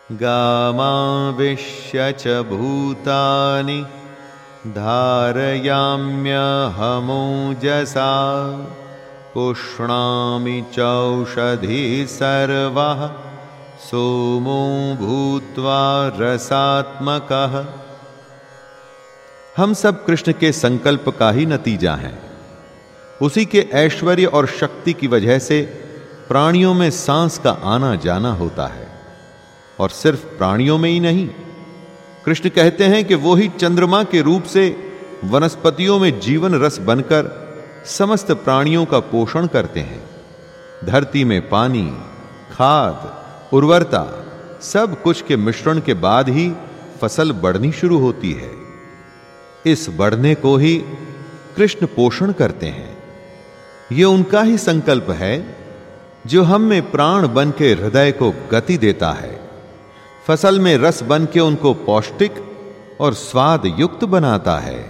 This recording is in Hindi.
गामाविश्य च भूतानि धारयाम्यहमोजसा पुष्णामि चौषधी सर्वः सोमो भूत्वा रसात्मकः। हम सब कृष्ण के संकल्प का ही नतीजा हैं। उसी के ऐश्वर्य और शक्ति की वजह से प्राणियों में सांस का आना जाना होता है, और सिर्फ प्राणियों में ही नहीं। कृष्ण कहते हैं कि वो ही चंद्रमा के रूप से वनस्पतियों में जीवन रस बनकर समस्त प्राणियों का पोषण करते हैं। धरती में पानी, खाद, उर्वरता सब कुछ के मिश्रण के बाद ही फसल बढ़नी शुरू होती है। इस बढ़ने को ही कृष्ण पोषण करते हैं। यह उनका ही संकल्प है जो हम में प्राण बन के हृदय को गति देता है, फसल में रस बन के उनको पौष्टिक और स्वाद युक्त बनाता है।